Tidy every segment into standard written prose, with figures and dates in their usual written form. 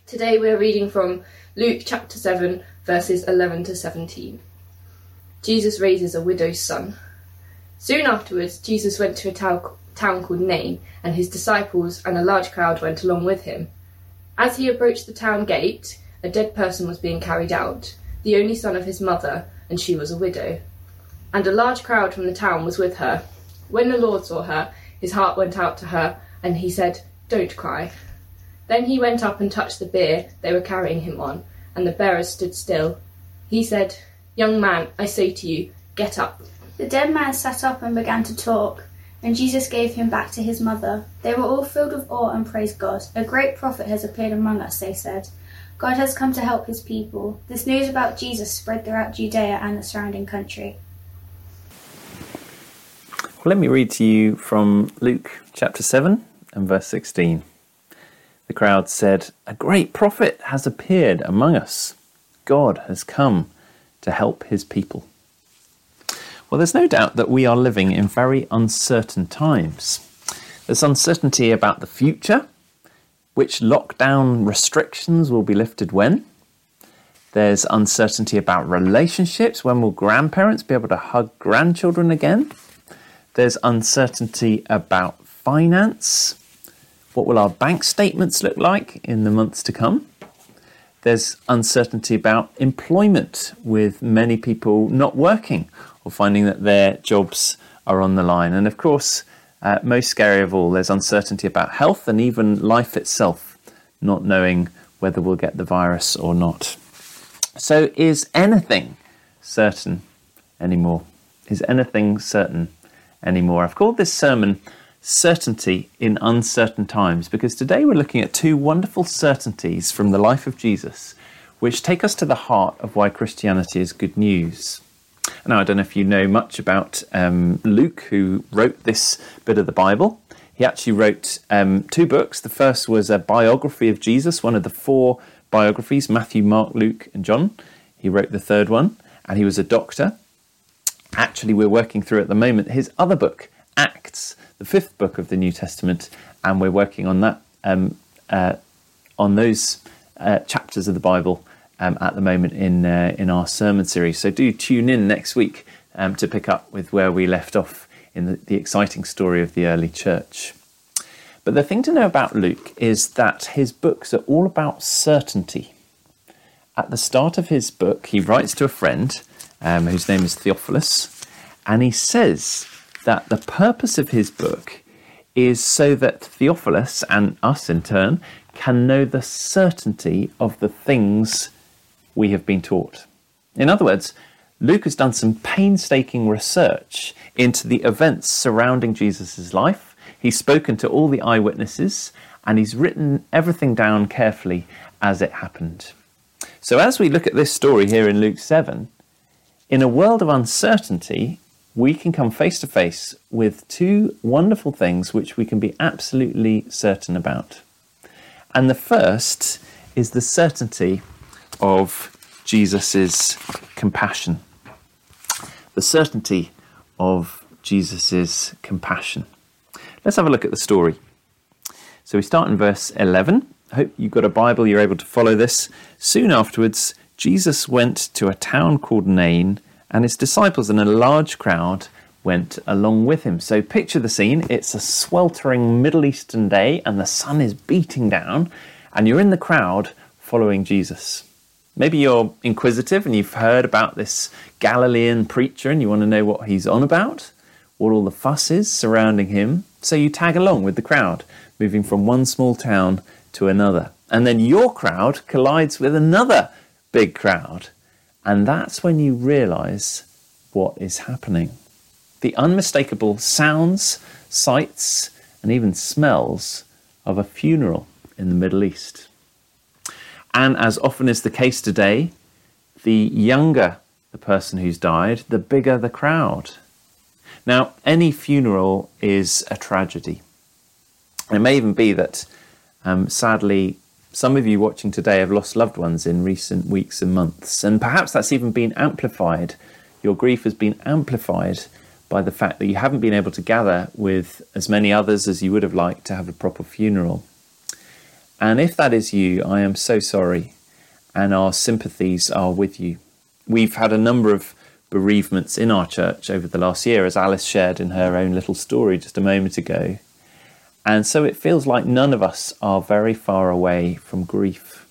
Today we're reading from Luke chapter 7, verses 11 to 17. Jesus raises a widow's son. Soon afterwards, Jesus went to a town called Nain, and his disciples and a large crowd went along with him. As he approached the town gate, a dead person was being carried out, the only son of his mother, and she was a widow. And a large crowd from the town was with her. When the Lord saw her, his heart went out to her, and he said, "Don't cry." Then he went up and touched the bier they were carrying him on, and the bearers stood still. He said, "Young man, I say to you, get up." The dead man sat up and began to talk, and Jesus gave him back to his mother. They were all filled with awe and praised God. "A great prophet has appeared among us," they said. "God has come to help his people." This news about Jesus spread throughout Judea and the surrounding country. Well, let me read to you from Luke chapter 7 and verse 16. The crowd said, "A great prophet has appeared among us. God has come to help his people." Well, there's no doubt that we are living in very uncertain times. There's uncertainty about the future, which lockdown restrictions will be lifted when. There's uncertainty about relationships. When will grandparents be able to hug grandchildren again? There's uncertainty about finance. What will our bank statements look like in the months to come? There's uncertainty about employment, with many people not working or finding that their jobs are on the line. And of course, most scary of all, there's uncertainty about health and even life itself, not knowing whether we'll get the virus or not. So is anything certain anymore? Is anything certain anymore? I've called this sermon Certainty in Uncertain Times, because today we're looking at two wonderful certainties from the life of Jesus, which take us to the heart of why Christianity is good news. Now, I don't know if you know much about Luke, who wrote this bit of the Bible. He actually wrote two books. The first was a biography of Jesus, one of the four biographies, Matthew, Mark, Luke, and John. He wrote the third one, and he was a doctor. Actually, we're working through at the moment his other book, Acts, the fifth book of the New Testament, and we're working on that, on those chapters of the Bible at the moment in our sermon series. So do tune in next week to pick up with where we left off in the exciting story of the early church. But the thing to know about Luke is that his books are all about certainty. At the start of his book, he writes to a friend whose name is Theophilus, and he says that the purpose of his book is so that Theophilus, and us in turn, can know the certainty of the things we have been taught. In other words, Luke has done some painstaking research into the events surrounding Jesus' life. He's spoken to all the eyewitnesses, and he's written everything down carefully as it happened. So as we look at this story here in Luke 7, in a world of uncertainty, we can come face to face with two wonderful things which we can be absolutely certain about. And the first is the certainty of Jesus' compassion. The certainty of Jesus' compassion. Let's have a look at the story. So we start in verse 11. I hope you've got a Bible, you're able to follow this. Soon afterwards, Jesus went to a town called Nain, and his disciples and a large crowd went along with him. So picture the scene. It's a sweltering Middle Eastern day, and the sun is beating down, and you're in the crowd following Jesus. Maybe you're inquisitive and you've heard about this Galilean preacher and you want to know what he's on about, what all the fuss is surrounding him. So you tag along with the crowd, moving from one small town to another. And then your crowd collides with another big crowd. And that's when you realise what is happening. The unmistakable sounds, sights, and even smells of a funeral in the Middle East. And as often is the case today, the younger the person who's died, the bigger the crowd. Now, any funeral is a tragedy. It may even be that, sadly, some of you watching today have lost loved ones in recent weeks and months, and perhaps that's even been amplified. Your grief has been amplified by the fact that you haven't been able to gather with as many others as you would have liked to have a proper funeral. And if that is you, I am so sorry, and our sympathies are with you. We've had a number of bereavements in our church over the last year, as Alice shared in her own little story just a moment ago. And so it feels like none of us are very far away from grief.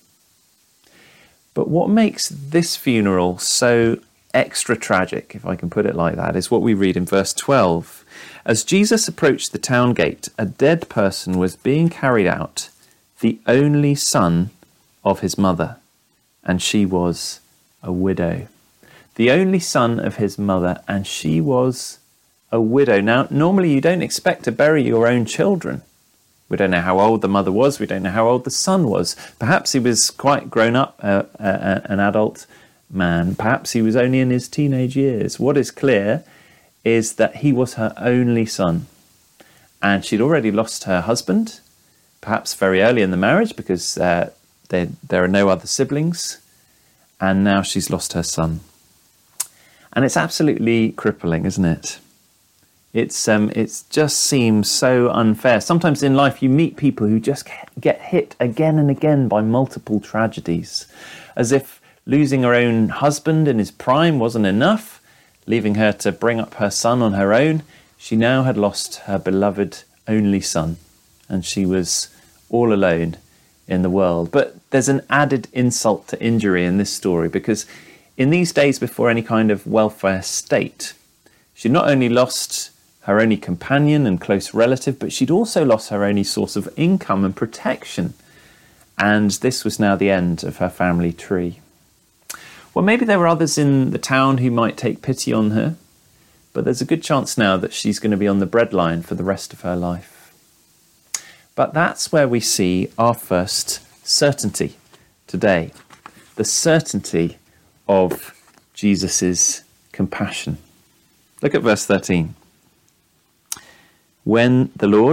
But what makes this funeral so extra tragic, if I can put it like that, is what we read in verse 12. As Jesus approached the town gate, a dead person was being carried out, the only son of his mother, and she was a widow. The only son of his mother, and she was a widow. Now, normally you don't expect to bury your own children. We don't know how old the mother was. We don't know how old the son was. Perhaps he was quite grown up, an adult man. Perhaps he was only in his teenage years. What is clear is that he was her only son. And she'd already lost her husband, perhaps very early in the marriage, because there are no other siblings. And now she's lost her son. And it's absolutely crippling, isn't it? It just seems so unfair. Sometimes in life you meet people who just get hit again and again by multiple tragedies. As if losing her own husband in his prime wasn't enough, leaving her to bring up her son on her own, she now had lost her beloved only son, and she was all alone in the world. But there's an added insult to injury in this story, because in these days before any kind of welfare state, she not only lost her only companion and close relative, but she'd also lost her only source of income and protection. And this was now the end of her family tree. Well, maybe there were others in the town who might take pity on her, but there's a good chance now that she's going to be on the breadline for the rest of her life. But that's where we see our first certainty today, the certainty of Jesus' compassion. Look at verse 13. When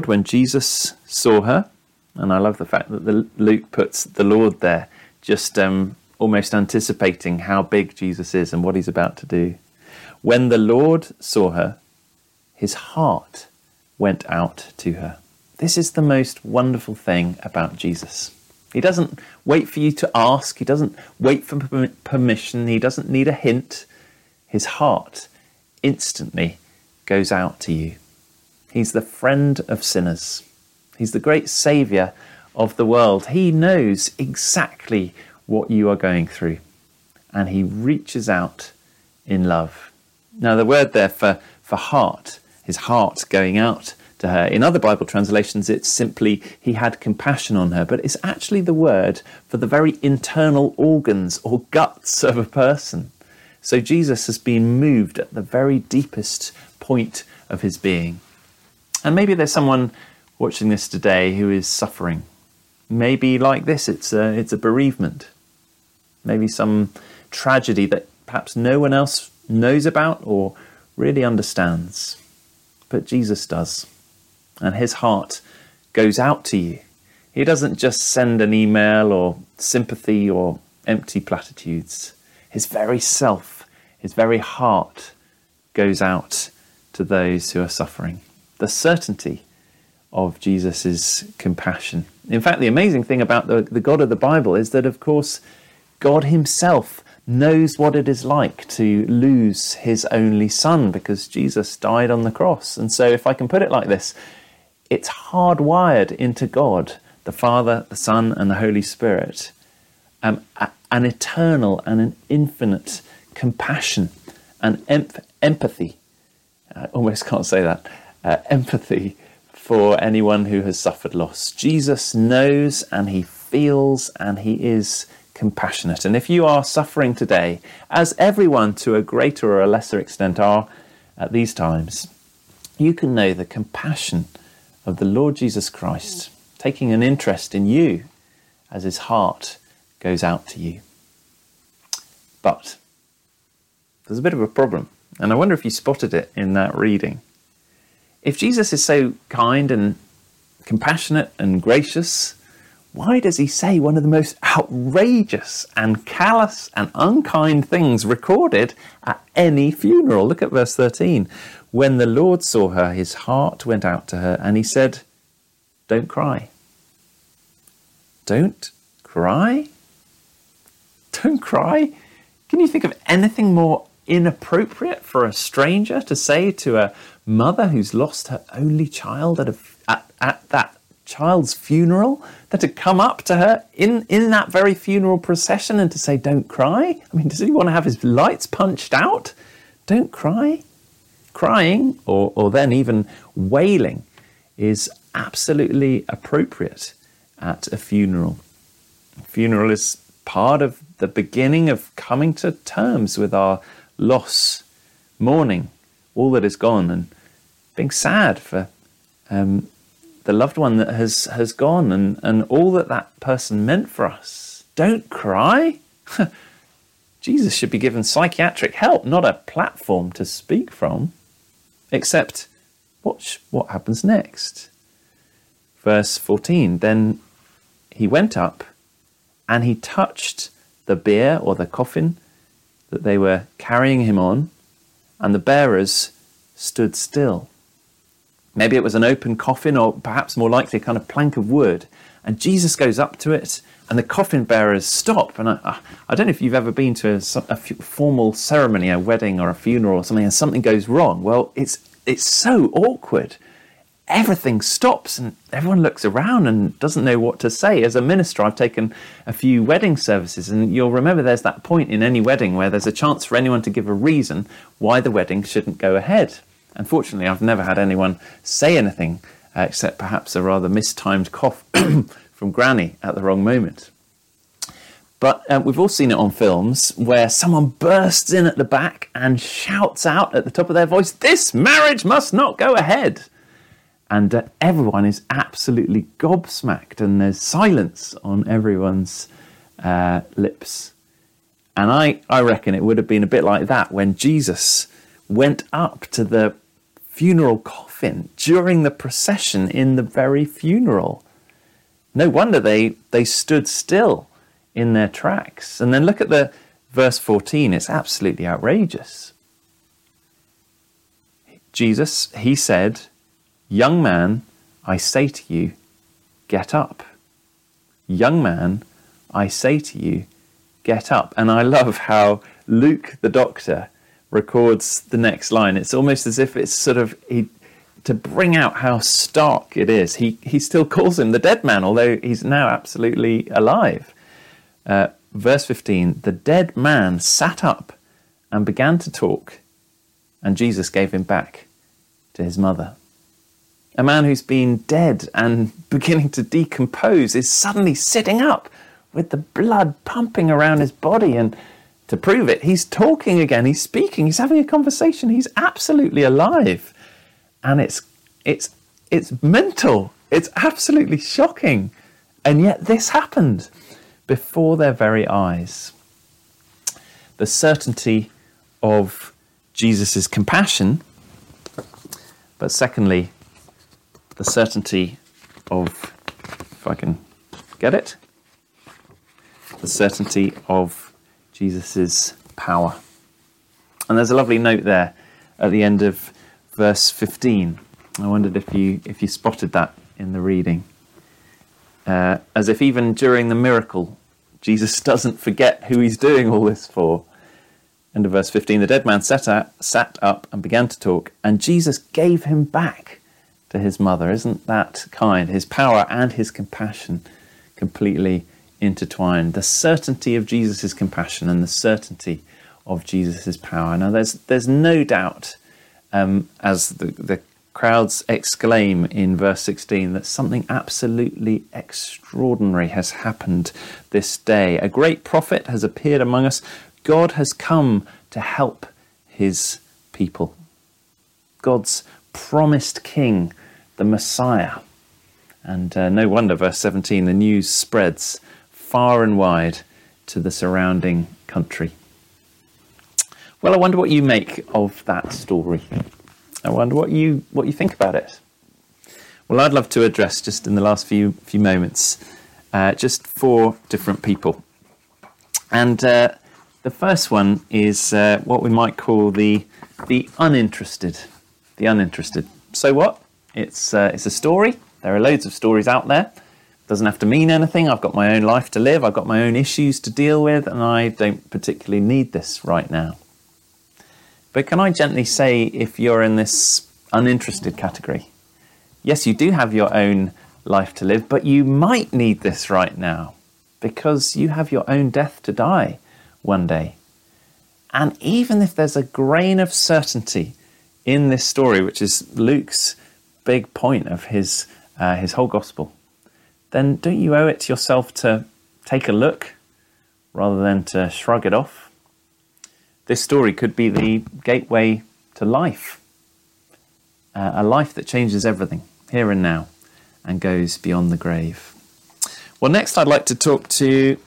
Jesus saw her, and I love the fact that Luke puts the Lord there, just almost anticipating how big Jesus is and what he's about to do. When the Lord saw her, his heart went out to her. This is the most wonderful thing about Jesus. He doesn't wait for you to ask. He doesn't wait for permission. He doesn't need a hint. His heart instantly goes out to you. He's the friend of sinners. He's the great saviour of the world. He knows exactly what you are going through, and he reaches out in love. Now, the word there for heart, his heart going out to her. In other Bible translations, it's simply he had compassion on her, but it's actually the word for the very internal organs or guts of a person. So Jesus has been moved at the very deepest point of his being. And maybe there's someone watching this today who is suffering. Maybe like this, it's a bereavement. Maybe some tragedy that perhaps no one else knows about or really understands. But Jesus does. And his heart goes out to you. He doesn't just send an email or sympathy or empty platitudes. His very self, his very heart goes out to those who are suffering. The certainty of Jesus' compassion. In fact, the amazing thing about the God of the Bible is that, of course, God himself knows what it is like to lose his only son, because Jesus died on the cross. And so if I can put it like this, it's hardwired into God, the Father, the Son, and the Holy Spirit, an eternal and an infinite compassion and empathy. I almost can't say that. Empathy for anyone who has suffered loss. Jesus knows and he feels and he is compassionate. And if you are suffering today, as everyone to a greater or a lesser extent are at these times, you can know the compassion of the Lord Jesus Christ taking an interest in you as his heart goes out to you. But there's a bit of a problem, and I wonder if you spotted it in that reading. If Jesus is so kind and compassionate and gracious, why does he say one of the most outrageous and callous and unkind things recorded at any funeral? Look at verse 13. When the Lord saw her, his heart went out to her, and he said, "Don't cry." Don't cry? Don't cry? Can you think of anything more inappropriate for a stranger to say to a mother who's lost her only child at that child's funeral, than to come up to her in that very funeral procession and to say, don't cry? I mean, does he want to have his lights punched out? Don't cry? Crying, or then even wailing, is absolutely appropriate at a funeral. A funeral is part of the beginning of coming to terms with our loss, mourning all that is gone, and being sad for the loved one that has gone, and all that person meant for us. Don't cry. Jesus should be given psychiatric help, not a platform to speak from. Except, watch what happens next. Verse 14, then he went up and he touched the bier or the coffin that they were carrying him on, and the bearers stood still. Maybe it was an open coffin, or perhaps more likely a kind of plank of wood. And Jesus goes up to it, and the coffin bearers stop. And I don't know if you've ever been to a formal ceremony, a wedding or a funeral or something, and something goes wrong. Well, it's so awkward. Everything stops, and everyone looks around and doesn't know what to say. As a minister, I've taken a few wedding services, and you'll remember there's that point in any wedding where there's a chance for anyone to give a reason why the wedding shouldn't go ahead. Unfortunately, I've never had anyone say anything except perhaps a rather mistimed cough from Granny at the wrong moment. But we've all seen it on films where someone bursts in at the back and shouts out at the top of their voice, "This marriage must not go ahead!" And everyone is absolutely gobsmacked, and there's silence on everyone's lips. And I reckon it would have been a bit like that when Jesus went up to the funeral coffin during the procession in the very funeral. No wonder they stood still in their tracks. And then look at the verse 14. It's absolutely outrageous. Jesus, he said, "Young man, I say to you, get up. Young man, I say to you, get up." And I love how Luke, the doctor, records the next line. It's almost as if it's sort of to bring out how stark it is. He still calls him the dead man, although he's now absolutely alive. Verse 15, the dead man sat up and began to talk, and Jesus gave him back to his mother. A man who's been dead and beginning to decompose is suddenly sitting up with the blood pumping around his body, and to prove it, he's talking again, he's speaking, he's having a conversation, he's absolutely alive. And it's mental, it's absolutely shocking. And yet this happened before their very eyes. The certainty of Jesus' compassion, but secondly, the certainty of, if I can get it, the certainty of Jesus' power. And there's a lovely note there at the end of verse 15. I wondered if you spotted that in the reading. As if even during the miracle, Jesus doesn't forget who he's doing all this for. End of verse 15, the dead man sat up and began to talk, and Jesus gave him back to his mother. Isn't that kind? His power and his compassion completely intertwined. The certainty of Jesus' compassion and the certainty of Jesus' power. Now there's no doubt, as the crowds exclaim in verse 16, that something absolutely extraordinary has happened this day. A great prophet has appeared among us. God has come to help his people. God's promised king, the Messiah. And no wonder, verse 17, the news spreads far and wide to the surrounding country. Well, I wonder what you make of that story. I wonder what you think about it. Well, I'd love to address, just in the last few moments, just 4 different people. And the first one is what we might call the uninterested. The uninterested. So what? It's a story. There are loads of stories out there. Doesn't have to mean anything. I've got my own life to live. I've got my own issues to deal with, and I don't particularly need this right now. But can I gently say, if you're in this uninterested category, yes, you do have your own life to live, but you might need this right now because you have your own death to die one day. And even if there's a grain of certainty in this story, which is Luke's big point of his whole gospel, then don't you owe it to yourself to take a look rather than to shrug it off? This story could be the gateway to life, a life that changes everything here and now and goes beyond the grave. Well, next I'd like to talk to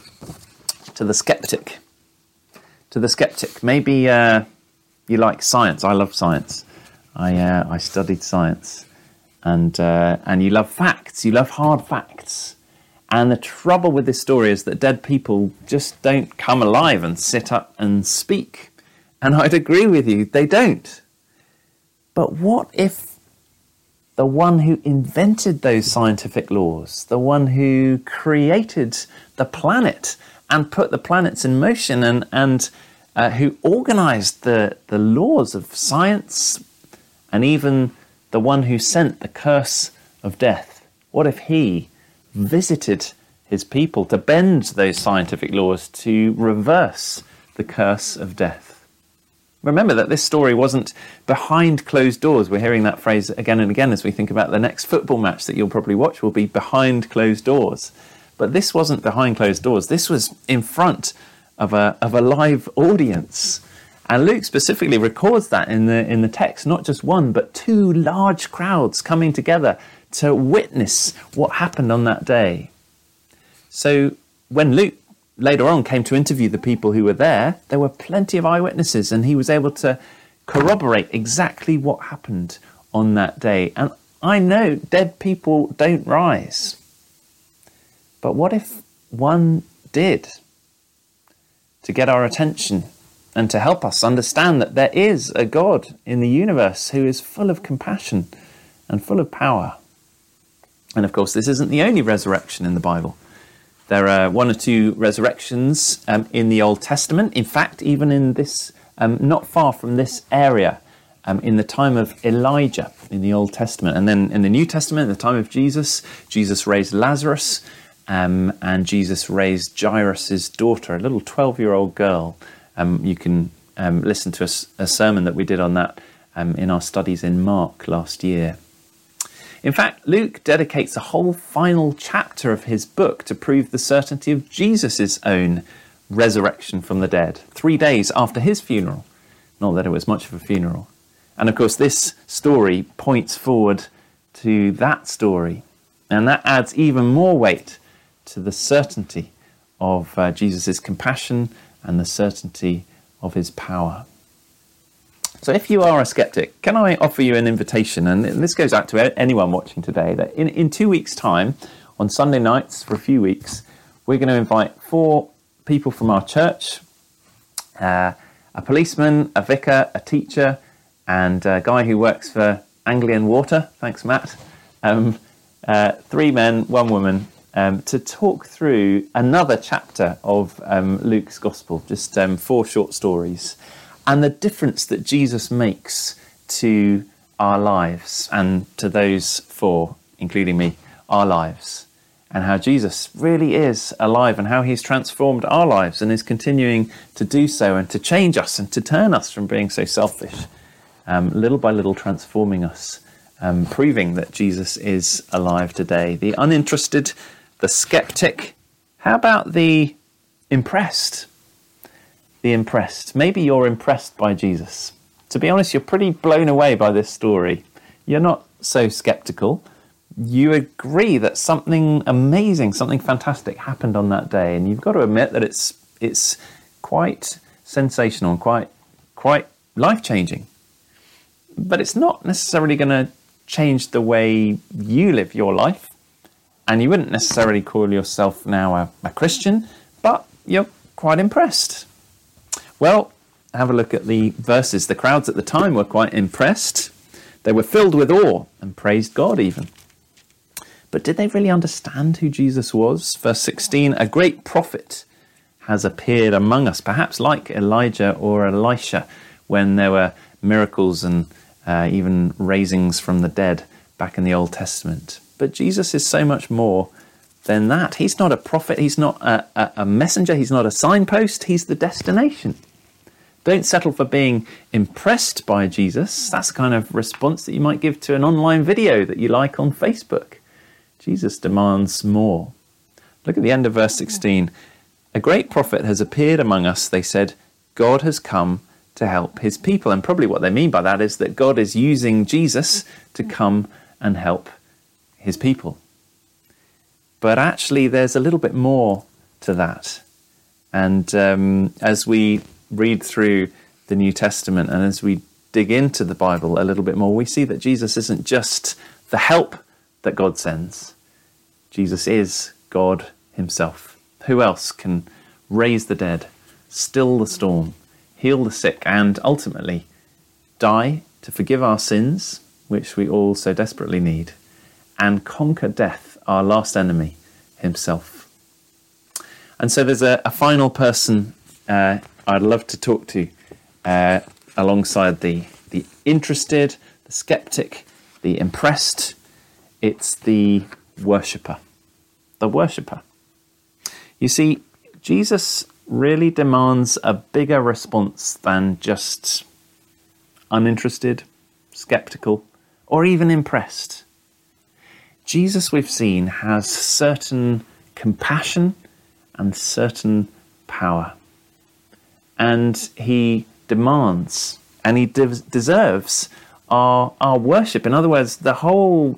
the skeptic. To the skeptic. Maybe you like science. I love science. I studied science. And you love facts. You love hard facts. And the trouble with this story is that dead people just don't come alive and sit up and speak. And I'd agree with you, they don't. But what if the one who invented those scientific laws, the one who created the planet and put the planets in motion and who organized the laws of science, and even the one who sent the curse of death, what if he visited his people to bend those scientific laws to reverse the curse of death? Remember that this story wasn't behind closed doors. We're hearing that phrase again and again as we think about the next football match that you'll probably watch will be behind closed doors. But this wasn't behind closed doors. This was in front of a live audience. And Luke specifically records that in the text, not just one, but two large crowds coming together to witness what happened on that day. So when Luke later on came to interview the people who were there were plenty of eyewitnesses, and he was able to corroborate exactly what happened on that day. And I know dead people don't rise. But what if one did? To get our attention and to help us understand that there is a God in the universe who is full of compassion and full of power. And of course, this isn't the only resurrection in the Bible. There are one or two resurrections in the Old Testament. In fact, even in this, not far from this area, in the time of Elijah in the Old Testament. And then in the New Testament, in the time of Jesus, Jesus raised Lazarus, and Jesus raised Jairus' daughter, a little 12-year-old girl. You can listen to a sermon that we did on that in our studies in Mark last year. In fact, Luke dedicates a whole final chapter of his book to prove the certainty of Jesus' own resurrection from the dead, 3 days after his funeral. Not that it was much of a funeral. And of course, this story points forward to that story. And that adds even more weight to the certainty of Jesus' compassion and the certainty of his power. So if you are a skeptic, can I offer you an invitation? And this goes out to anyone watching today, that in 2 weeks' time, on Sunday nights for a few weeks, we're going to invite 4 people from our church, a policeman, a vicar, a teacher, and a guy who works for Anglian Water. Thanks, Matt. 3 men, 1 woman, to talk through another chapter of Luke's Gospel, just 4 short stories, and the difference that Jesus makes to our lives and to those 4, including me, our lives, and how Jesus really is alive and how he's transformed our lives and is continuing to do so and to change us and to turn us from being so selfish, little by little transforming us, proving that Jesus is alive today. The uninterested, the skeptic. How about the impressed? The impressed. Maybe you're impressed by Jesus. To be honest, you're pretty blown away by this story. You're not so skeptical. You agree that something amazing, something fantastic happened on that day, and you've got to admit that it's quite sensational and quite life-changing. But it's not necessarily going to change the way you live your life, and you wouldn't necessarily call yourself now a Christian, but you're quite impressed. Well, have a look at the verses. The crowds at the time were quite impressed. They were filled with awe and praised God even. But did they really understand who Jesus was? Verse 16, a great prophet has appeared among us, perhaps like Elijah or Elisha, when there were miracles and even raisings from the dead back in the Old Testament. But Jesus is so much more than that. He's not a prophet, he's not a messenger, he's not a signpost, he's the destination. Don't settle for being impressed by Jesus. That's the kind of response that you might give to an online video that you like on Facebook. Jesus demands more. Look at the end of verse 16. A great prophet has appeared among us, they said. God has come to help his people. And probably what they mean by that is that God is using Jesus to come and help his people. But actually there's a little bit more to that. And as we read through the New Testament and as we dig into the Bible a little bit more, we see that Jesus isn't just the help that God sends. Jesus is God himself. Who else can raise the dead, still the storm, heal the sick, and ultimately die to forgive our sins, which we all so desperately need, and conquer death, our last enemy, himself? And so there's a final person I'd love to talk to alongside the interested, the skeptic, the impressed. It's the worshipper. The worshipper. You see, Jesus really demands a bigger response than just uninterested, skeptical, or even impressed. Jesus, we've seen, has certain compassion and certain power. And he demands and he deserves our worship. In other words, the whole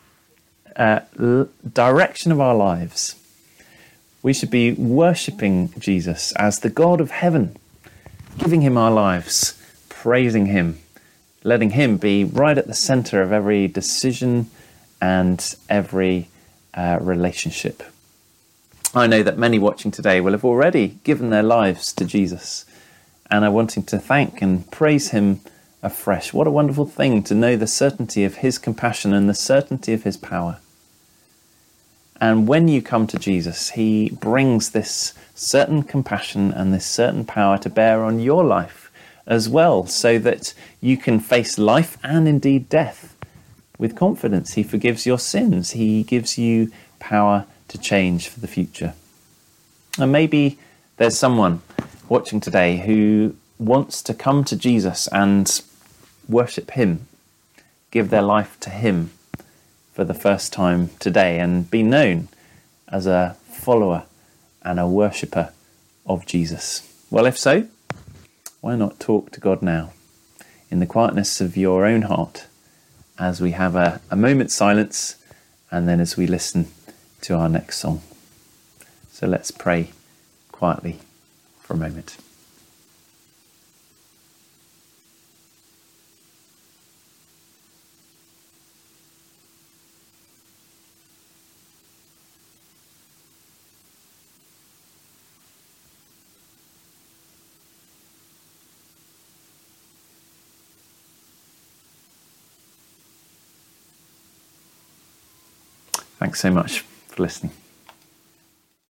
direction of our lives. We should be worshipping Jesus as the God of heaven, giving him our lives, praising him, letting him be right at the center of every decision and every relationship. I know that many watching today will have already given their lives to Jesus and are wanting to thank and praise him afresh. What a wonderful thing to know the certainty of his compassion and the certainty of his power. And when you come to Jesus, he brings this certain compassion and this certain power to bear on your life as well, so that you can face life and indeed death with confidence. He forgives your sins. He gives you power to change for the future. And maybe there's someone watching today who wants to come to Jesus and worship him, give their life to him for the first time today and be known as a follower and a worshipper of Jesus. Well, if so, why not talk to God now in the quietness of your own heart as we have a moment's silence and then as we listen to our next song. So let's pray quietly for a moment. Thanks so much for listening.